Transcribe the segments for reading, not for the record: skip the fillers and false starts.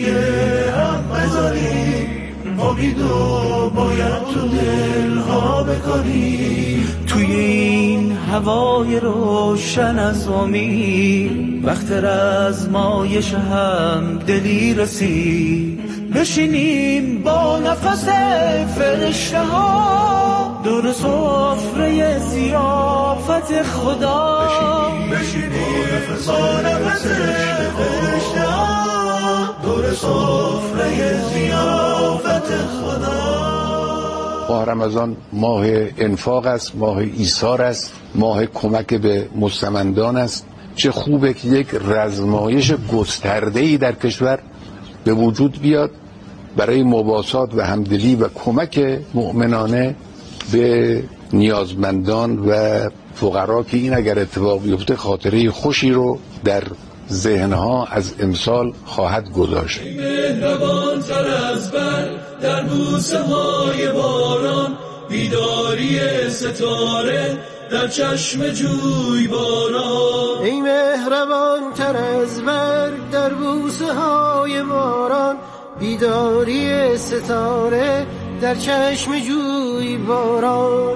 هم بذاریم، امیدو باید تو دلها بکنیم. توی این هوای روشن از امید، وقت رزمایش هم دلی رسید. بشینیم با نفس فرشته ها دور سفره ضیافت خدا. بشینیم با نفس فرشته ها دور سفره ضیافت خدا. ماه رمضان ماه انفاق است، ماه ایثار است، ماه کمک به مستمندان است. چه خوبه که یک رزمایش گسترده‌ای در کشور به وجود بیاد برای مواسات و همدلی و کمک مؤمنانه به نیازمندان و فقرا که این اگر اتفاق بیفته خاطره خوشی رو در ذهنها از امسال خواهد گذاشت. مهربان تر از برق در بوسه های باران، بیداری ستاره در چشم جوی باران. ای مهربان تر از برق در بوسه های باران، بیداری ستاره در چشم جوی باران.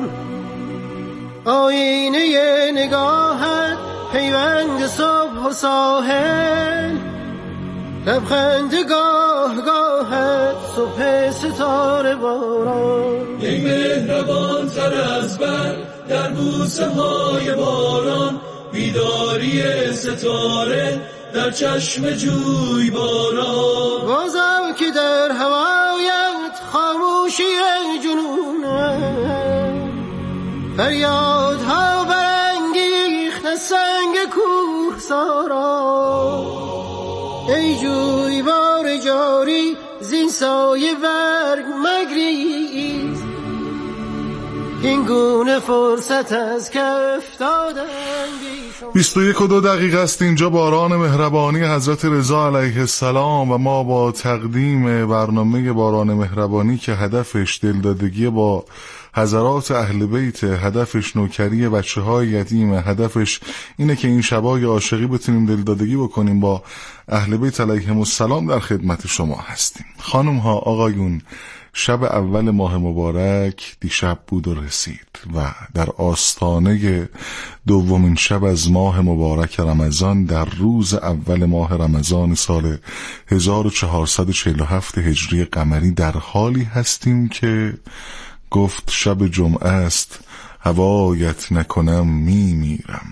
آینه نگاهت پیوند صبح و ساحل، لبخند گاه گاهت صبح ستاره باران. ای مهربان تر از برق در بوسه های باران، بیداری ستاره در چشم جوی باران. بازم که در هوایت خاموشی جنونه، فریادها برانگیخت سنگ کوه سارا. ای جوی بار جاری زین سایه برگ مگریز، این گونه فرصت از کف دادن. 21:02 است. اینجا باران مهربانی حضرت رضا علیه السلام و ما با تقدیم برنامه باران مهربانی که هدفش دلدادگی با حضرات اهل بیت، هدفش نوکری بچه های یتیم، هدفش اینه که این شبای عاشقی بتونیم دلدادگی بکنیم با اهل بیت علیهم السلام، در خدمت شما هستیم. خانم ها، آقایون، شب اول ماه مبارک دیشب بود و رسید و در آستانه دومین شب از ماه مبارک رمضان در روز اول ماه رمضان سال 1447 هجری قمری در حالی هستیم که گفت شب جمعه است هوایت نکنم میمیرم.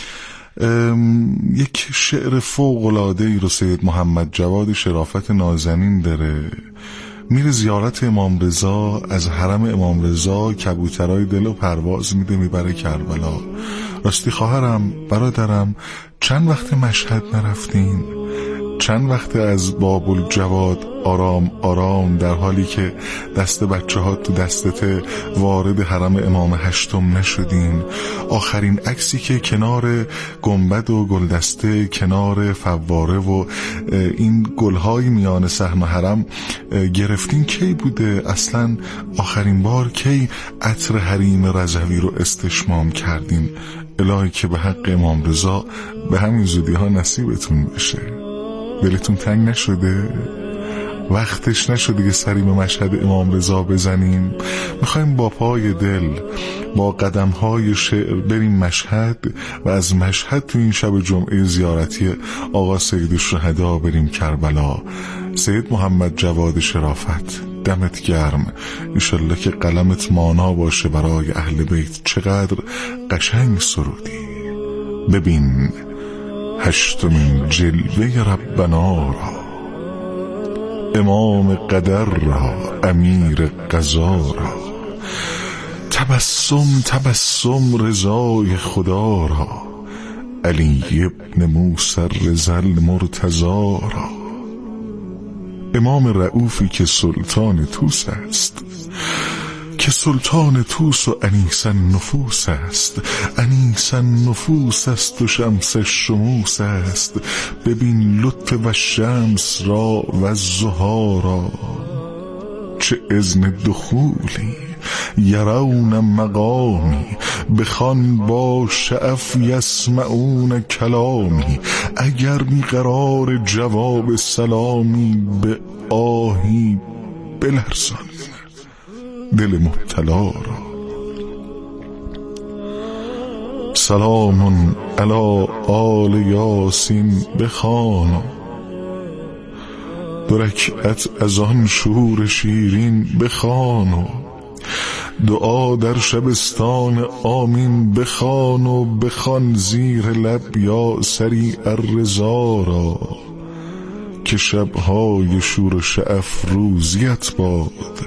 یک شعر فوق‌العاده‌ای رو سید محمد جواد شرافت نازنین داره. میره زیارت امام رضا، از حرم امام رضا کبوترای دلو پرواز میده میبره کربلا. راستی خواهرم، برادرم، چند وقت مشهد نرفتین؟ چند وقت از باب الجواد آرام آرام در حالی که دست بچه ها تو دستت وارد حرم امام هشتم نشدین؟ آخرین عکسی که کنار گنبد و گلدسته، کنار فواره و این گلهای میان صحن حرم گرفتین کی بوده؟ اصلا آخرین بار کی عطر حریم رضوی رو استشمام کردین؟ الهی که به حق امام رضا به همین زودی ها نصیبتون بشه. دلتون تنگ نشده؟ وقتش نشده که سری به مشهد امام رضا بزنیم؟ میخوایم با پای دل، با قدمهای شعر بریم مشهد و از مشهد تو این شب جمعه زیارتی آقا سید الشهدا بریم کربلا. سید محمد جواد شرافت، دمت گرم، انشالله که قلمت مانا باشه برای اهل بیت. چقدر قشنگ سرودی. ببین هشتمین جلوه ربنا را، امام قدر را، امیر قضا را، تبسم تبسم رضای خدا را، علی ابن موسی رضا المرتضا را، امام رؤوفی که سلطان توس است، که سلطان توس و انیس النفوس است، انیس النفوس است و شمس الشموس است. ببین لطف و شمس را و الضحی را، چه اذن دخولی یرون مقامی، بخوان با شعف یسمعون کلامی، اگر بیقرار جواب سلامی به آهی بلرزان دل مبتلا را. سلام علی آل یاسین بخوان، دو رکعت از آن شور شیرین بخوان و دعا در شبستان آمین بخوان و بخوان زیر لب یا سریع الرضا را که شبهای شور و شعف روزیت باد،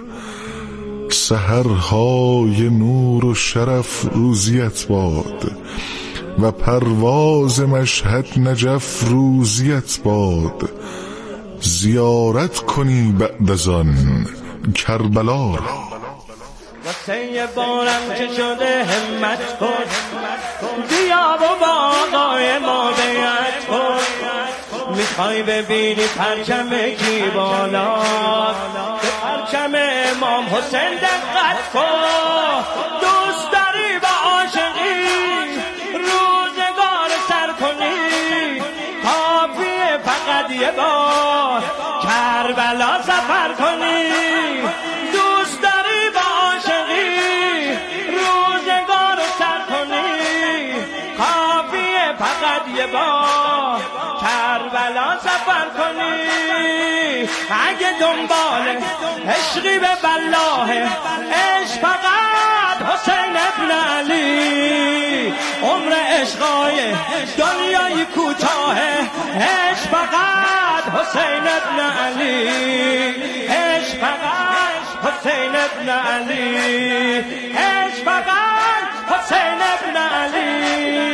سحرهای نور و شرف روزیت باد و پرواز مشهد نجف روزیت باد. زیارت کنی بعد از آن کربلا را. واسه یه بارم که شده همت کن، بیا و با آقای ما بیعت کن. میخوای ببینی پرچم کی بالا، به پرچم امام حسین دقت کن. دوست داری با عاشقی روزگار سر کنی، کافیه فقط یه بار کربلا سفر کنی. دوست داری با عاشقی روزگار سر کنی، کافیه فقط یه بار کربلا سفر کنی. اگه دنبال عشقی به بلاه، عشق فقط حسین ابن علی. عمر عشقای دنیای کوتاه، عشق فقط حسین ابن علی. عشق فقط حسین ابن علی. عشق فقط حسین ابن علی.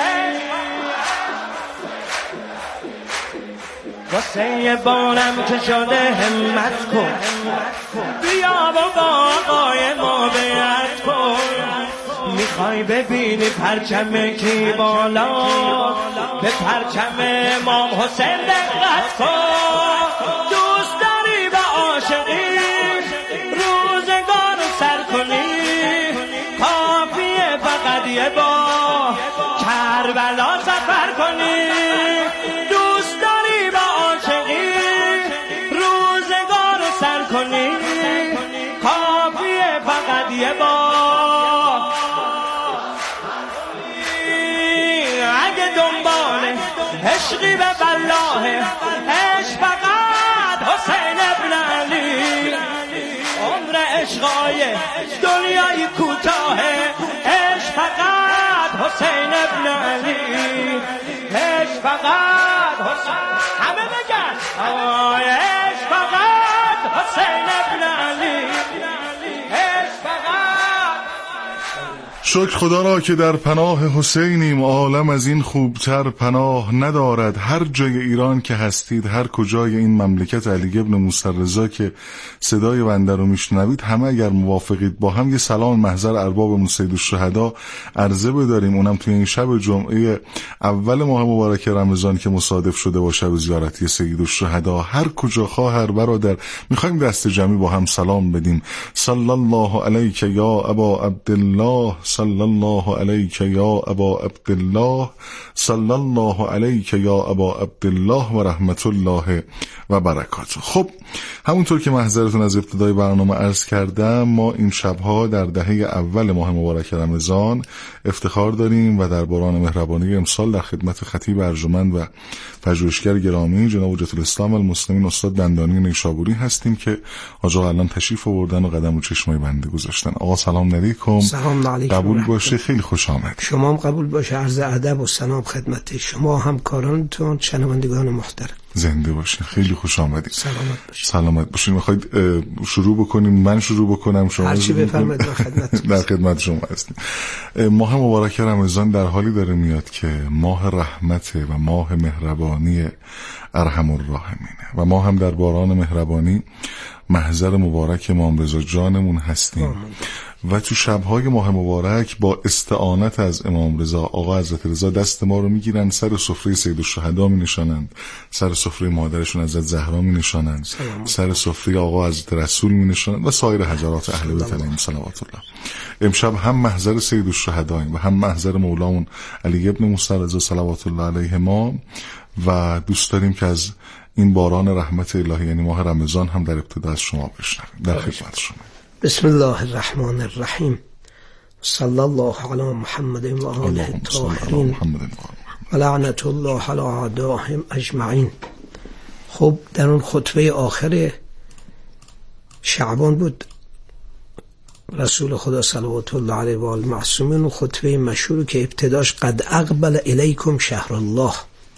واسه یه بارم که شده همت کن، بیا و با آقای ما بیعت کن. میخوای ببینی پرچم کی بالا، به پرچم امام حسین دقت کن. دوست داری به عاشقی روزگار سر کنی، کافیه فقط یه بار کربلا سفر کنی. کافیه فقط یه بار. اگه دنبال عشقی به بلاه، عشق فقط حسین ابن علی. عمر عشقای دنیای کوتاه، عشق فقط حسین ابن علی. عشق فقط حسین، همه بگن عشق فقط حسین ابن علی. شکر خدا را که در پناه حسینیم، عالم از این خوبتر پناه ندارد. هر جای ایران که هستید، هر کجای این مملکت علی ابن موسی رضا که صدای بنده رو میشنوید، همه اگر موافقید با هم یه سلام محضر ارباب سید الشهدا عرضه بداریم، اونم توی این شب جمعه اول ماه مبارک رمضان که مصادف شده با شب زیارتی سید الشهدا. هر کجا خواهر برادر میخوایم دست جمعی با هم سلام بدیم. صلی الله علیک یا ابا عبدالله، صلی الله علیک یا ابا عبدالله، صلی الله علیک یا ابا عبدالله و رحمت الله و برکاته. خب همونطور که محضرتون از ابتدای برنامه عرض کردم، ما این شبها در دهه اول ماه مبارک رمضان افتخار داریم و در باران مهربانی امسال در خدمت خطیب ارجمند و پژوهشگر گرامی جناب حجت الاسلام المسلمین استاد دندانی نیشابوری هستیم که آقا الان تشریف آوردن و قدم رو چشمای بنده گذاشتن. آقا سلام علیکم. سلام علیکم. قبول باشه، خیلی خوش آمد. شما هم قبول باشه. عرض ادب و سلام خدمت شما همکارانتون، شنوندگان محترم. زنده باشین، خیلی خوش آمدید. سلامت باشین. سلامت باشین. میخواید شروع بکنیم؟ من شروع بکنم؟ شما هرچی بفرمایید در خدمت شما هستیم. ماه مبارک رمضان در حالی داره میاد که ماه رحمت و ماه مهربانی ارحم الراحمینه و ما هم در باران مهربانی محضر مبارک امام رضا جانمون هستیم و تو شب‌های ماه مبارک با استعانت از امام رضا، آقا حضرت رضا، دست ما رو میگیرن، سر سفره سید الشهدا می نشانند، سر سفره مادرشون حضرت زهرا می نشانند، سر سفره آقا حضرت رسول می نشانند و سایر حضرات اهل بیت علیهم صلوات الله. امشب هم محضر سید الشهداییم و هم محضر مولامون علی ابن موسی رضا صلوات الله علیهما و دوست داریم که از این باران رحمت الهی یعنی ماه رمضان هم در ابتدا از شما بشنویم. در خدمت شما. بسم الله الرحمن الرحیم. صلی الله علی محمد و آله الطاهرین و لعنت الله علی اعدائهم اجمعین. خب در اون خطبه آخر شعبان بود، رسول خدا صلوات الله علیه و آله معصومین، و خطبه مشهور که ابتداش قد اقبل الیکم شهر الله،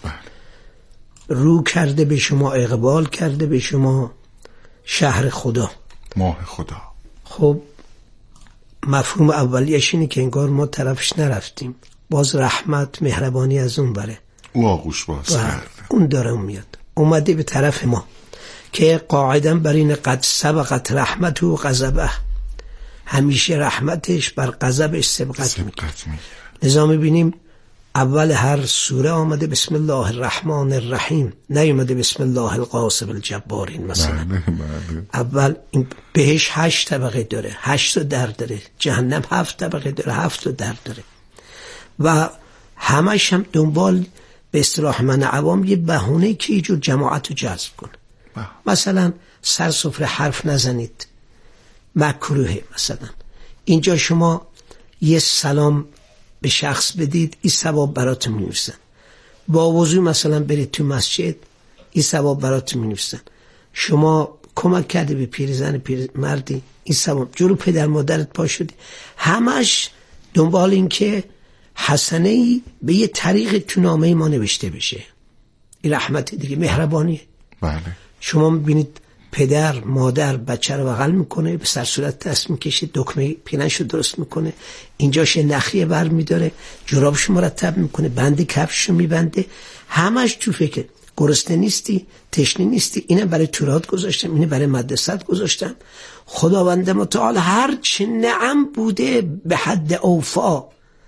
رو کرده به شما، اقبال کرده به شما شهر خدا، ماه خدا. خب مفهوم اولیش اینه که انگار ما طرفش نرفتیم، باز رحمت مهربانی از اون بره، او آغوش باز کرده، اون داره میاد، اومده به طرف ما که قاعداً بر این قد سبقت رحمت و غضبه، همیشه رحمتش بر غضبش سبقت میگیره. لذا میبینیم اول هر سوره آمده بسم الله الرحمن الرحیم، نیومده بسم الله القاسم الجبارین مثلا. اول این بهش 8 طبقه داره، 8 در داره، جهنم 7 طبقه داره، 7 در داره و همش هم دنبال به اصطلاح من عوام یه بهونه که یه جور جماعت رو جذب کنه. مثلا سر سفره حرف نزنید، مکروهه. مثلا اینجا شما یه سلام به شخص بدید، این ثواب براتون می‌نویسن. با وضو مثلا برید تو مسجد، این ثواب براتون می‌نویسن. شما کمک کردی به پیرزن پیرمردی، این ثواب. جلو پدر مادرت پا شدی، همش دنبال این که حسنه‌ای به یه طریق تو نامه ما نوشته بشه. این رحمت دیگه، مهربانیه. بله. شما می‌بینید پدر مادر بچه رو بغل میکنه، به سر صورت دست میکشه، دکمه پینه‌شو درست میکنه، اینجاش نخیه بر میداره، جرابشو مرتب میکنه، بند کفششو میبنده، همش تو فکر گرسنه نیستی، تشنه نیستی، اینه برای تورات گذاشتم، اینه برای مدرسات گذاشتم. خداوند متعال هر چه نعم بوده به حد اوفا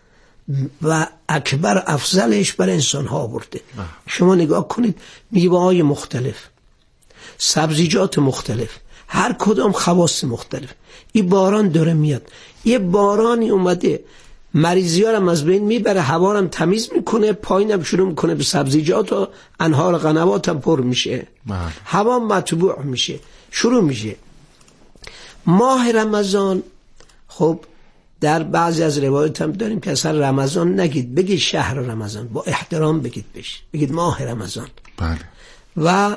و اکبر افضلش بر انسان ها برده. شما نگاه کنید، میوه‌های مختلف، سبزیجات مختلف، هر کدام خواص مختلف. این باران داره میاد، یه بارانی اومده مریضی ها رو از بین میبره، هوا رو تمیز میکنه، پایینم شروع میکنه به سبزیجات و انهار قنوات هم پر میشه، هوا مطبوع میشه، شروع میشه. ماه رمضان، خب در بعضی از روایت هم داریم که اصلا رمضان نگید، بگید شهر رمضان، با احترام بگید بهش، بگید ماه رمضان. بله. و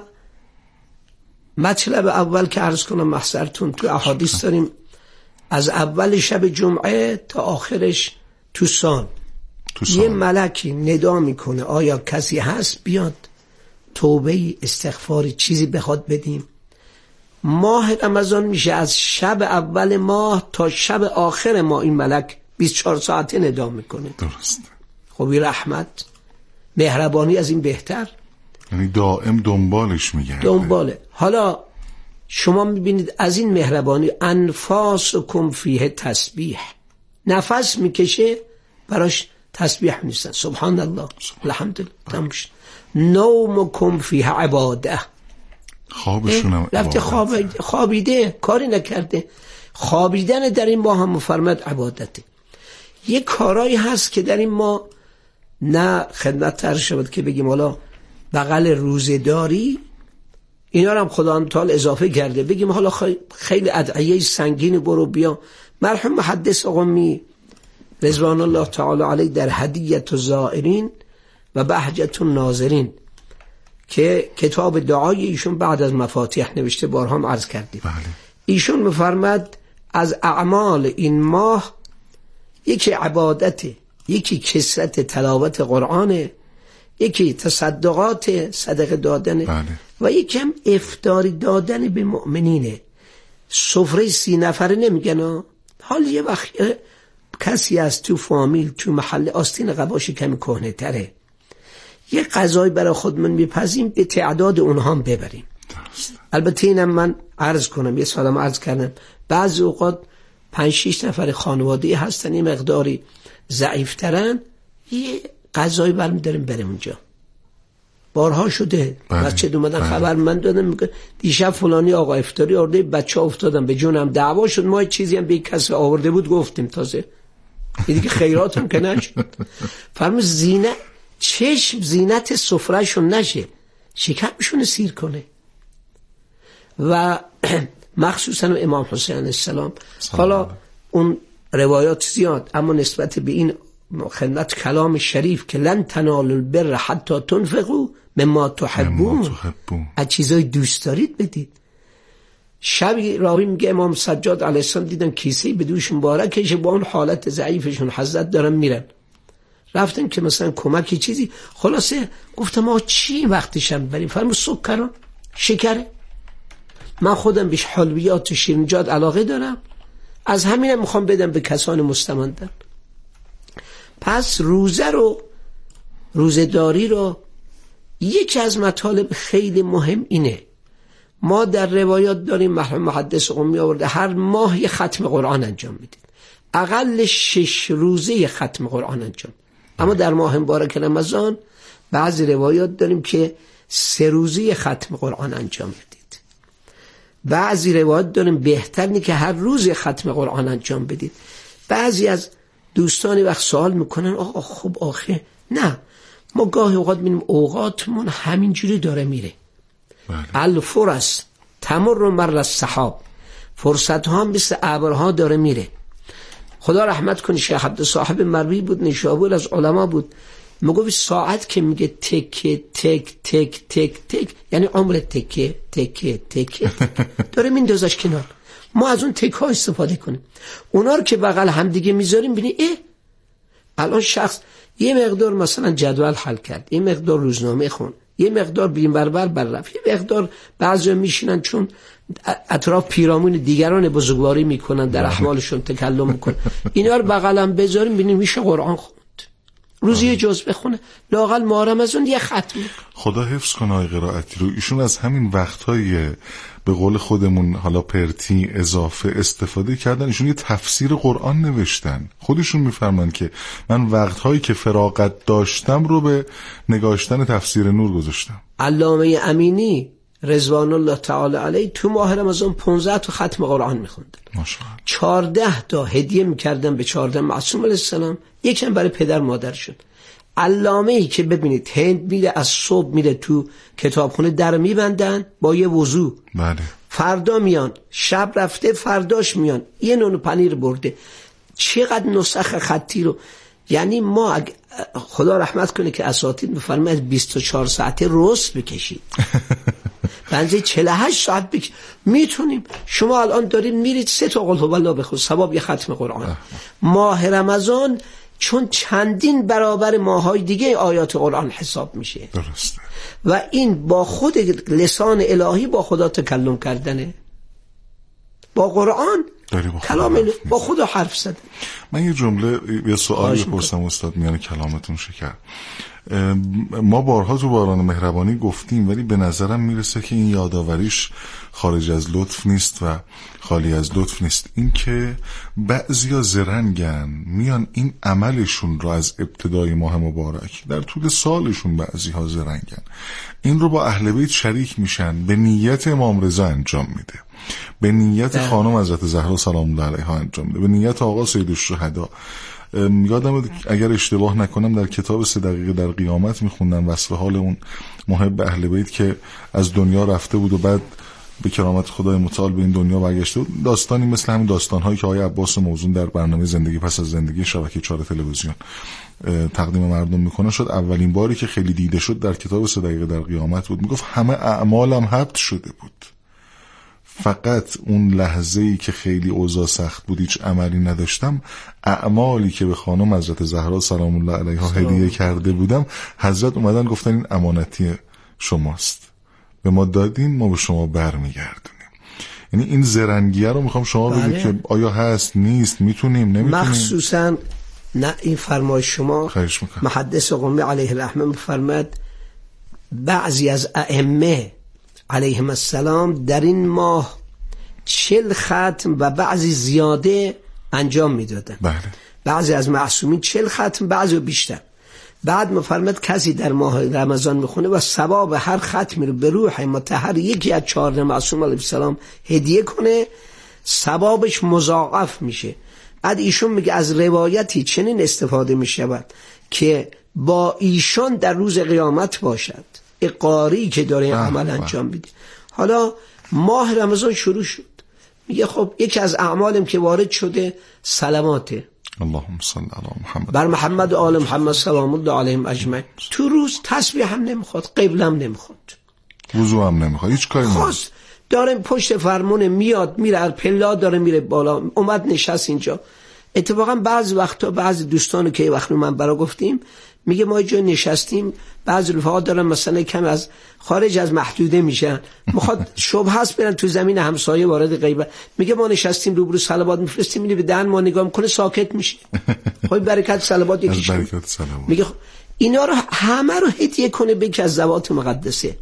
مطلب اول که عرض کنم محضرتون، تو احادیث داریم از اول شب جمعه تا آخرش تو سال یه ملکی ندا میکنه آیا کسی هست بیاد توبه استغفاری چیزی بخواد بدیم. ماه رمضان میشه از شب اول ماه تا شب آخر ماه، این ملک 24 ساعته ندا میکنه. درست. خب این رحمت مهربانی از این بهتر، یعنی دائم دنبالش میگرده. دنباله. حالا شما میبینید از این مهربانی انفاسکم فیه تسبیح، نفس میکشه براش تسبیح میزنن، سبحان الله الحمدلله، تمش. نومکم فیه عباده، خوابشونم رفته خوابیده، کاری نکرده. خوابیدن در این ماه هم مفرمد عبادته. یه کارایی هست که در این ماه نه خدمت تر شود که بگیم حالا بغل روزداری اینا رو هم خدا تعالی اضافه کرده، بگیم حالا خیلی ادعیه سنگین برو بیا. مرحوم محدث قمی رضوان الله تعالی علیه در هدیت الزائرین و بهجت الناظرین که کتاب دعای ایشون بعد از مفاتیح نوشته، بارها هم عرض کردیم. بله. ایشون میفرماد از اعمال این ماه یکی عبادته، یکی کثرت تلاوت قرآنه، یکی تصدقات صدقه دادن، بله. و یکی هم افطاری دادن به مؤمنینه. سفره 30 نفره نمیگن، حال یه وقت کسی از تو فامیل تو محله آستین قباش کمی کهنه تره، یه غذای برای خودمون میپزیم به تعداد اونها هم ببریم. البته اینم من عرض کنم، یه سالم عرض کردم، بعضی اوقات 5-6 نفر خانواده هستن، یه مقداری ضعیفترن، یه غذایی برمی داریم بریم اونجا. بارها شده بچه اومدن خبر من دادن میگه دیشب فلانی آقا افطاری آورده، بچه ها افتادن به جونم، دعوا شد، ما چیزی هم به کسی آورده بود گفتیم تازه این دیگه خیراتم که نشد. فرمود زینت چشم زینت سفرهشون نشه، شکمشون سیر کنه. و مخصوصا امام حسین علیه السلام، حالا اون روایات زیاد، اما نسبت به این خدمت کلام شریف که لن تنالوا البر حتی تنفقوا مما تحبون، از چیزای دوست دارید بدید. شبی راوی میگه امام سجاد علیه السلام دیدن کیسه‌ای به دوش مبارکشه، با اون حالت ضعیفشون حضرت دارن میرن، رفتن که مثلا کمکی چیزی، خلاصه گفتم ما چی وقتشم بریم؟ فرمود سکران، شکره، من خودم بیش حلویات و شیرینیات علاقه دارم، از همینم میخوام بدم به کسان مستمندن. پس روزه‌داری رو یکی از مطالب خیلی مهم اینه، ما در روایات داریم محدث قمی آورده هر ماه یه ختم قرآن انجام میدید، اقل 6 روزه ختم قرآن انجام. اما در ماه مبارک رمضان بعضی روایات داریم که 3 روزه ختم قرآن انجام بدید، بعضی روایات داریم بهتر نیست که هر روز ختم قرآن انجام بدید. بعضی از دوستانی وقت سوال میکنن آقا خب آخه نه، ما گاهی اوقات میبینیم اوقاتمون همینجوری داره میره. الفرص تمر مر السحاب، فرصت ها مثل ابرها داره میره. خدا رحمت کنه شیخ عبد صاحب مروی بود، نیشابور، از علما بود، میگه ساعت که میگه تک تک تک تک تک یعنی عمر تک تک تک داره میندازش کنار. ما از اون تک ها استفاده کنیم، اونا رو که بغل هم دیگه میذاریم ببینید الان شخص یه مقدار مثلا جدول حل کرد، یه مقدار روزنامه خون، یه مقدار بین بربر بررفت، یه مقدار بعضی میشینن چون اطراف پیرامون دیگران بزرگواری میکنن در احوالشون تکلم میکنن، اینا رو بغل هم بذاریم ببینیم میشه قرآن خوند، روزی یه جز بخونه، لااقل ماه رمضان یه ختم. خدا حفظ کنه آقای قرائتی رو، ایشون از همین وقتهای به قول خودمون حالا پرتی اضافه استفاده کردن، ایشون یه تفسیر قرآن نوشتن، خودشون میفرمان که من وقتهایی که فراغت داشتم رو به نگاشتن تفسیر نور گذاشتم. علامه امینی رضوان الله تعالی علیه تو ماه رمضان 15 تا ختم قرآن میخوندن، ماشاءالله 14 تا هدیه میکردن به 14 معصوم علیه السلام، یکم برای پدر مادرشون. علامه‌ای که ببینید هند میره از صبح میره تو کتابخونه در میبندن با یه وضو، بله، فردا میان، شب رفته فرداش میان، یه نون پنیر برده، چقدر نسخ خطی رو، یعنی ما خدا رحمت کنه که اساتید میفرماید 24 ساعته رست بکشید بنزه 48 ساعت میتونیم. شما الان دارید میرید 3 تا قل هو الله بخونید، ثواب یه ختم قرآن. ماه رمضان چون چندین برابر ماهای دیگه آیات قرآن حساب میشه، درسته، و این با خود لسان الهی با خدا تکلم کردنه، با قرآن کلام با خدا حرف زدن. من یه جمله یه سوالی بپرسم استاد میان کلامتون شکر. ما بارها تو باران مهربانی گفتیم، ولی به نظرم میرسه که این یاداوریش خارج از لطف نیست و خالی از لطف نیست. این که بعضیا زرنگن میان این عملشون رو از ابتدای ماه مبارک در طول سالشون، بعضی‌ها زرنگن این رو با اهل بیت شریک میشن، به نیت امام رضا انجام میده، به نیت خانم حضرت زهرا سلام الله علیها انجام میده، به نیت آقا سید الشهدا. یادم اگر اشتباه نکنم در کتاب 3 دقیقه در قیامت میخوندن وصف حال اون محب اهل بیت که از دنیا رفته بود و بعد به کرامت خدای متعال به این دنیا برگشته بود. داستانی مثل همین داستان‌هایی که آقای عباس موزون در برنامه زندگی پس از زندگی شبکه 4 تلویزیون تقدیم مردم میکنه شد، اولین باری که خیلی دیده شد در کتاب 3 دقیقه در قیامت بود. میگفت همه اعمالم ثبت شده بود، فقط اون لحظه‌ای که خیلی اوضاع سخت بود هیچ عملی نداشتم، اعمالی که به خانم حضرت زهرا سلام الله علیها هدیه کرده بودم، حضرت اومدن گفتن این امانتی شماست، به ما دادین، ما به شما برمیگردونیم. یعنی این زرنگیه رو میخوام شما بگید که آیا هست نیست، میتونیم نمیتونیم. مخصوصا نه این فرمایش شما محدث قمی علیه الرحمه میفرماد بعضی از ائمه علیهم السلام در این ماه 40 ختم و بعضی زیاده انجام میدادن. بله. بعضی از معصومین 40 ختم، بعضی بیشتر. بعد مفرمد کسی در ماه رمضان میخونه و ثواب هر ختمی رو به روح مطهر یکی از 14 معصوم علیه السلام هدیه کنه، ثوابش مضاعف میشه. بعد ایشون میگه از روایتی چنین استفاده میشود که با ایشان در روز قیامت باشد، قاری که داره عمل انجام میده. حالا ماه رمضان شروع شد، میگه خب یکی از اعمالم که وارد شده صلواته، اللهم صل علی محمد بر محمد و آل محمد سلام الله علیهم اجمعین. تو روز تسبیح هم نمیخواد، قبله هم نمیخواد، وضو هم نمیخواد، هیچ کاری نمیخواد. داره پشت فرمون میاد میره پلا داره میره بالا، اومد نشست اینجا. اتفاقا بعضی وقتا بعضی دوستانو که وقتی من برا گفتیم میگه ما جای نشستیم، بعضی رفقا دارن مثلا کم از خارج از محدوده میشن، میخواد شبهه است برن تو زمین همسایه وارد غیبت، میگه ما نشستیم روبرو صلوات میفرستیم، میره به دهن ما نگاه میکنه ساکت میشه. خب برکت صلوات یکیش میگه اینا رو همه رو هدیه کنه به یکی از ذوات مقدسه.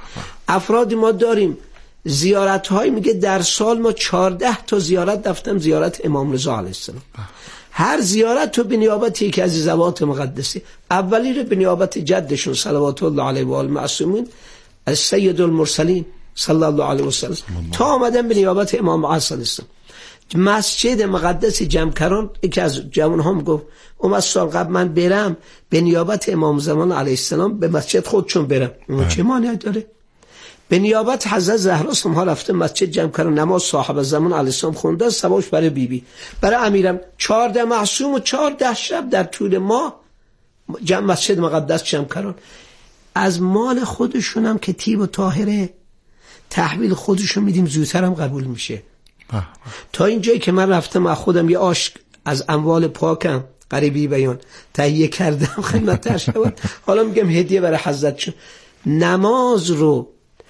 افراد ما داریم زیارت های، میگه در سال ما 14 تا زیارت رفتم، زیارت امام رضا علیه السلام. هر زیارت تو به نیابت یکی از ذوات مقدسه. اولی رو به نیابت جدشون صلوات الله علیه و آل معصومین از سید المرسلین صلی الله علیه و سلم تا آمدن به نیابت امام عصر السلام. مسجد مقدس جمکران یکی از جوان هم گفت اون سال قبل من برم به نیابت امام زمان علیه السلام به مسجد خودشون برم، چه مانعی داره؟ به نیابت حضرت زهرا ها رفته مسجد جمع کردن، نماز صاحب زمان علیه السلام خونده، ثوابش برای بیبی برای امیرم 14 معصوم و 14 شب در طول ماه مسجد مقدس جمع کردن. از مال خودشونم که طیب و طاهره تحویل خودشون میدیم، زودتر هم قبول میشه. تا اینجایی که من رفتم از خودم یه آش از اموال پاکم قریبی بیان تهیه کردم خدمت شد، حالا میگم هدیه برای حضرتشون. نماز رو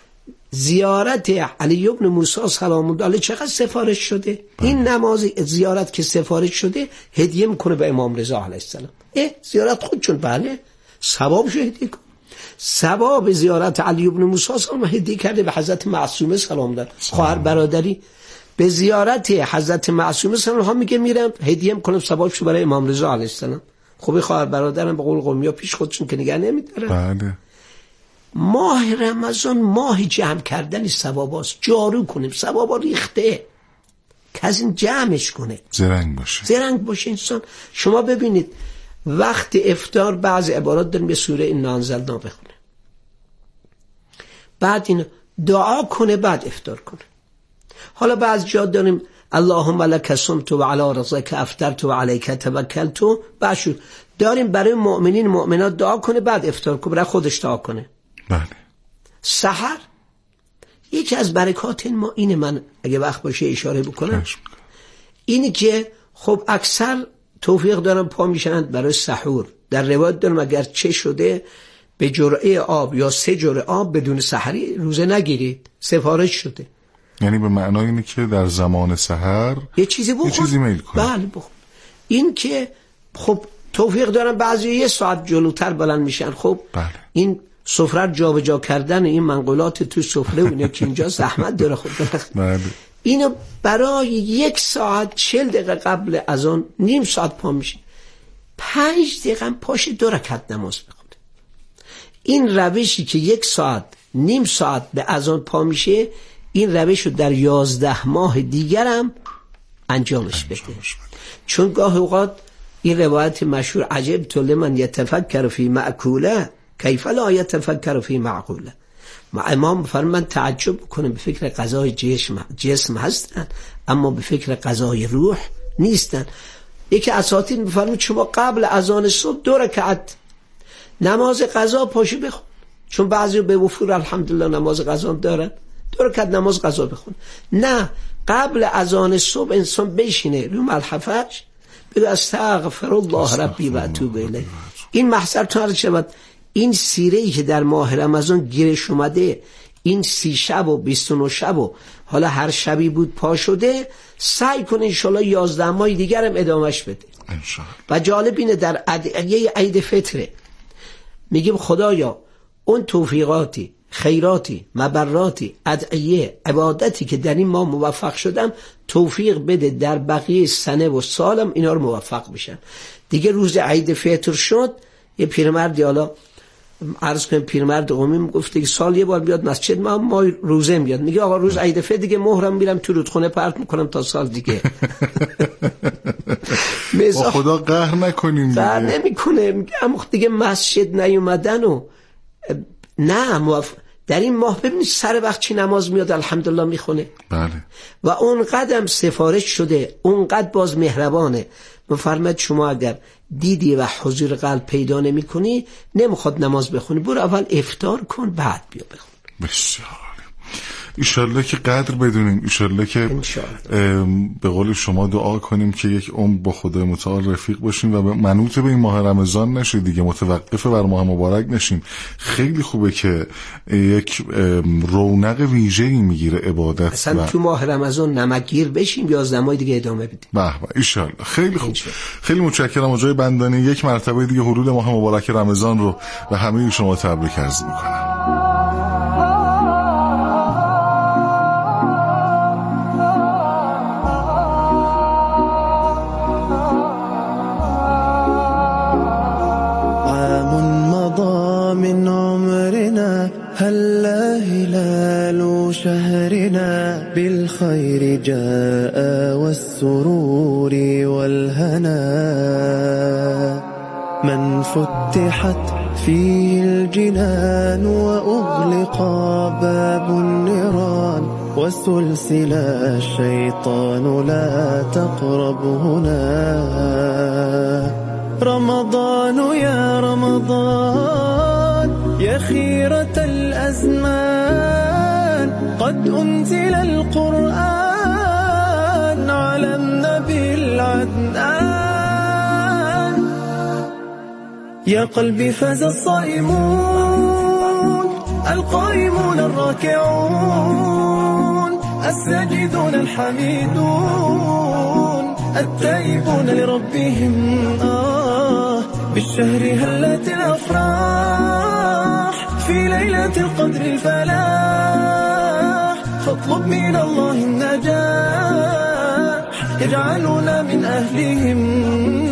زیارت علی ابن موسی سلام الله علیه چقدر سفارش شده، این نماز زیارت که سفارش شده هدیه میکنه به امام رضا علیه السلام. زیارت خودشون بله ثوابش هدیه کن. ثواب زیارت علی ابن موسی سلام هدیه کرده به حضرت معصومه سلام الله. خواهر برادری به زیارت حضرت معصومه سلام ها میگه میرم هدیه میکنم، ثوابش برای امام رضا علیه السلام. خب خواهر برادرم به قول قومیا پیش خودشون که نگه نمیدارن. بله. ماه رمضان ماه جمع کردن ثواباست، جارو کنیم ثوابا ریخته، کسی جمعش کنه، زرنگ باشه انسان. شما ببینید وقت افطار بعض عبارات داریم به سوره انا انزلنا بخونه، بعد این دعا کنه، بعد افطار کنه. حالا بعض جا داریم اللهم لک صمت و علی رزقک افطرت و علیک توکلت، بعد داریم برای مؤمنین مؤمنات دعا کنه، بعد افطار کنه، برای خودش دعا کنه. بله. سحر یکی از برکات ما اینه، من اگه وقت باشه اشاره بکنم، اینی که خب اکثر توفیق دارن پا میشن برای سحور. در روایت دارم اگر چه شده به جرعه آب یا 3 جرعه آب بدون سحری روزه نگیرید، سفارش شده. یعنی به معنای اینه که در زمان سحر یه چیزی بخور، یه چیزی میل کن. بله بخور. این که خب توفیق دارن بعضی 1 ساعت جلوتر بلند میشن، خب بله. این سفره جابجا کردن این منقولات تو سفره اونه که اینجا زحمت داره. خب بله. اینو برای 1 ساعت 40 دقیقه قبل از آن نیم ساعت پا میشه، 5 دقیقه پاش 2 رکعت نماز بخونه. این روشی که 1 ساعت نیم ساعت به اذان پا میشه، این روش رو در 11 ماه دیگرم انجامش بده. چون گاه اوقات این روایت مشهور عجب تو لمن یتفکر فی معقوله کیف لا یتفکر فی معقوله. امام فرمان تعجب کنه، به فکر قضای جسم هستن اما به فکر قضای روح نیستن. یکی اساتید میفرماید شما قبل اذان صبح 2 رکعت نماز قضا پاشو بخون، چون بعضی به وفور الحمدلله نماز قضا دارن، 2 رکعت نماز قضا بخون. نه، قبل اذان صبح انسان بشینه رو ملحفش بگه استغفر الله ربی و اتوب الیه. این محضر تو شود. این سیره‌ای که در ماه رمضان گیرش اومده، این 30 شب و 29 شب و حالا هر شبی بود پا شده، سعی کنه انشالله 11 ماه دیگر هم ادامش بده انشالله. و جالب اینه در عید فطره میگیم خدایا اون توفیقاتی خیراتی، مبراتی، ادعیه، عبادتی که در این ماه موفق شدم توفیق بده در بقیه سنه و سالم اینا رو موفق بشن. دیگه روز عید فطر شد، یه پیرمردی، حالا عرض کنم پیرمرد قومی میگفته که سال یه بار بیاد مسجد ما روزه میاد، میگه آقا روز عید فطر دیگه مهرم میرم تو رودخونه پرت میکنم تا سال دیگه. با خدا قهر نکنیم، قهر نمیکنه، میگه اما دیگه مسجد نیومدن و نه در این ماه ببینید سر وقت چی نماز میاد الحمدلله میخونه. بله. و اون قدم سفارش شده، اون قد باز مهربانه. مفرمد شما اگر دیدی و حضور قلب پیدا نمی کنی نمیخواد نماز بخونی، برو اول افطار کن بعد بیا بخون. بسیار ایشالله که قدر بدونیم، ایشالله که به قول شما دعا کنیم که یک عمر با خدای متعال رفیق باشیم و منوط به این ماه رمضان نشه دیگه، متوقف بر ماه مبارک نشیم. خیلی خوبه که یک رونق ویژه‌ای میگیره عبادت اصلا تو ماه رمضان نمکگیر بشیم یا زمای دیگه ادامه بدیم. به به ایشالله. خیلی خوب، خیلی متشکرم آقای بندانی. یک مرتبه دیگه حلول ماه مبارک رمضان رو به همه شما تبریک عرض می‌کنم. من عمرنا هلا هلال شهرنا بالخير جاء والسرور والهنا من فتحت فيه الجنان وأغلق باب النيران وسلسل الشيطان لا تقرب هنا رمضان يا رمضان يا خيرة الأزمان قد أنزل القرآن على النبي العدنان يا قلبي فاز الصائمون القائمون الراكعون الساجدون الحميدون التائبون لربهم بالشهر هلت الأفراح في ليلة القدر الفلاح فاطلب من الله النجاح يجعلنا من أهلهم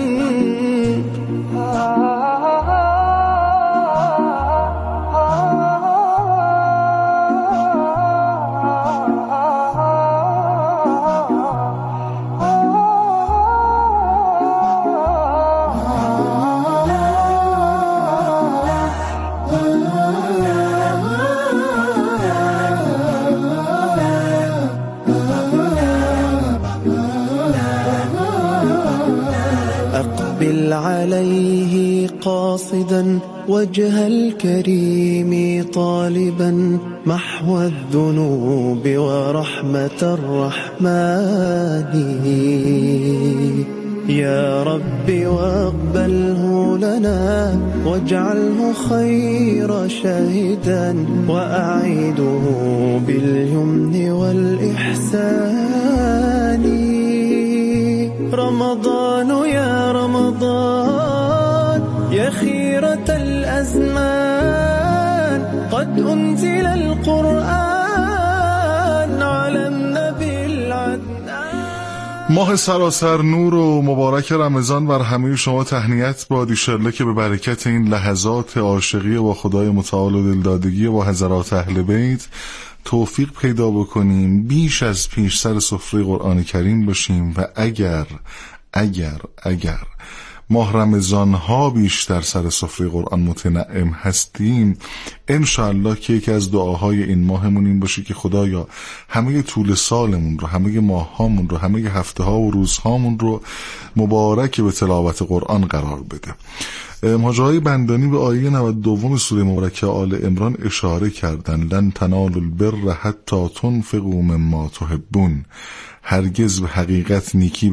عليه قاصدا وجه الكريم طالبا محو الذنوب ورحمة الرحمن يا رب واقبله لنا واجعله خير شاهدا وأعيده باليمن والإحسان رمضان يا رمضان يا خيرة الأزمان قد أنزل القرآن على النبي العدنان. ماه سراسر نور و مبارک رمضان بر همه شما تهنیت باد. ایشالله که به برکت این لحظات عاشقی با خدای متعال و دلدادگی با حضرات اهل بیت توفیق پیدا بکنیم، بیش از پیش سر سفره قرآن کریم باشیم و اگر ماه رمضان ها بیشتر سر سفره قرآن متنعم هستیم، انشاءالله که یکی از دعاهای این ماهمون این باشه که خدایا همه طول سالمون رو، همه ماه هامون رو، همه هفته ها و روز هامون رو مبارک به تلاوت قرآن قرار بده. حاجی بندانی به آیه 92 سوره مبارکه آل عمران اشاره کردن لن تنالوا البر حتی تنفقوا مما تحبون، هرگز به حقیقت نیکی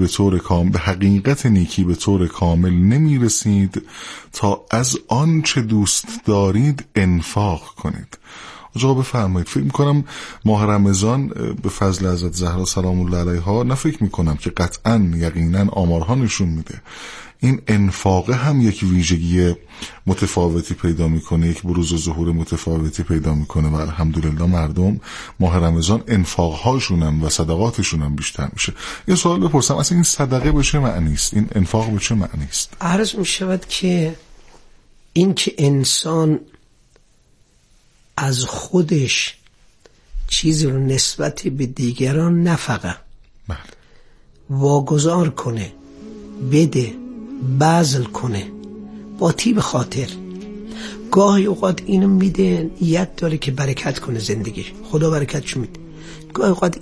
به طور کامل نمیرسید تا از آنچه دوست دارید انفاق کنید. آقا بفرمایید. فکر میکنم ماه رمضان به فضل حضرت زهرا سلام الله علیها، نه فکر میکنم که قطعا یقینا آمارها نشون میده این انفاقه هم یک ویژگی متفاوتی پیدا میکنه، یک بروز و ظهور متفاوتی پیدا میکنه و الحمدلله مردم ماه رمضان انفاقهاشون هم و صدقاتشون هم بیشتر میشه. یه سوال بپرسم، اصلا این صدقه به چه معنی است؟ این انفاق به چه معنی است؟ عرض میشود که این که انسان از خودش چیزی رو نسبت به دیگران نفقه واگذار کنه، بده، بذل کنه با طیب خاطر. گاهی اوقات اینو میده نیت داره که برکت کنه زندگیش، خدا برکتشو میده. گاهی اوقات